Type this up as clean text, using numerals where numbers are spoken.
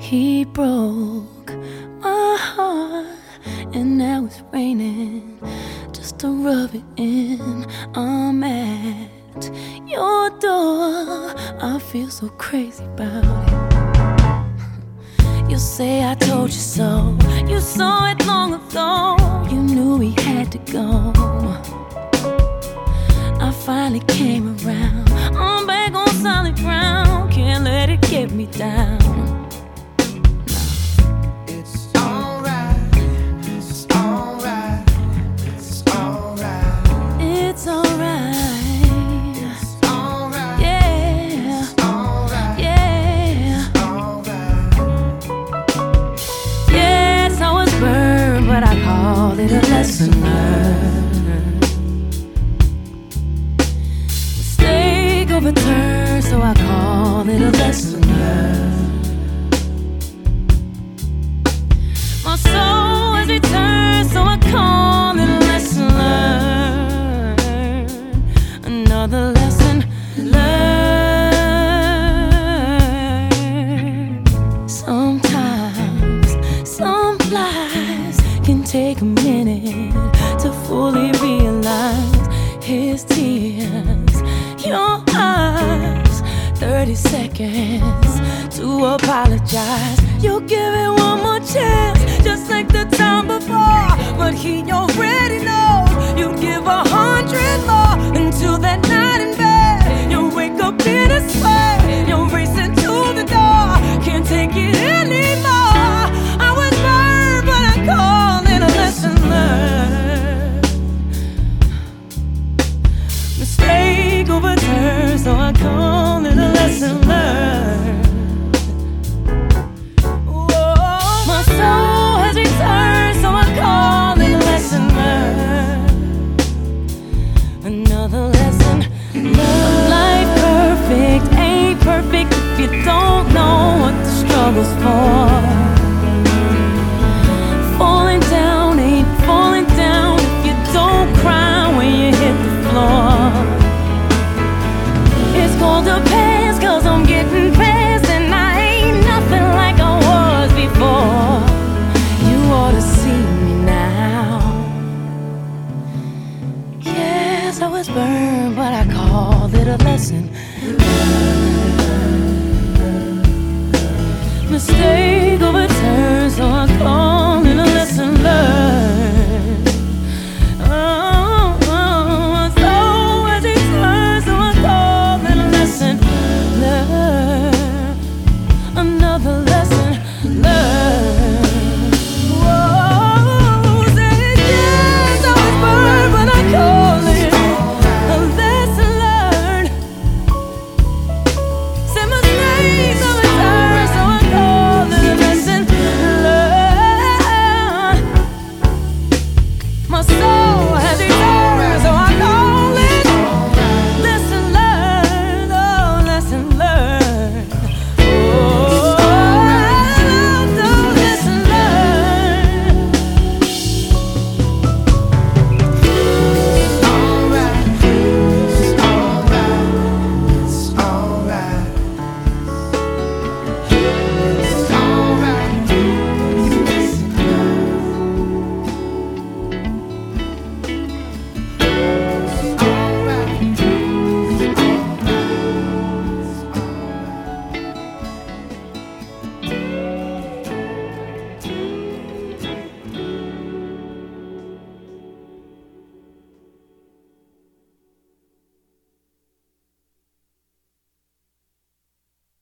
He broke my heart, and now it's raining just to rub it in. I'm at your door, I feel so crazy about it. You say I told you so, you saw it long ago, you knew we had to go. I finally came around, I'm back on solid ground, can't let it get me down. It's alright, it's alright, it's alright. It's alright, It's alright, yeah, it's alright, yeah. it's alright. Yes, I was burned, but I called it a lesson learned. Mistake overturned, so I called it a lesson learned. My soul has returned, so I call it a lesson learned. Another lesson learned. Sometimes some lies can take a minute to fully realize. His tears, your eyes, 30 seconds to apologize. You give it one more chance, just like the time before. But he already knows you'd give 100 more until that night in bed. You'll wake up in a sweat, you're racing to the door, can't take it anymore. I was burned, but I call it a lesson learned. Mistake overturned, so I call it a lesson learned. Whoa. My soul has returned, so I call it a lesson learned. Another lesson learned. Life perfect ain't perfect if you don't know what the struggle's for. Falling down ain't falling down if you don't cry when you hit the floor. It's called a pass, 'cause I'm getting past, and I ain't nothing like I was before. You ought to see me now. Yes, I was burned, but I called it a lesson learned. Mistake overturned, so I call it a lesson learned. Oh, so as it turns, so I call it a lesson learned. Another lesson.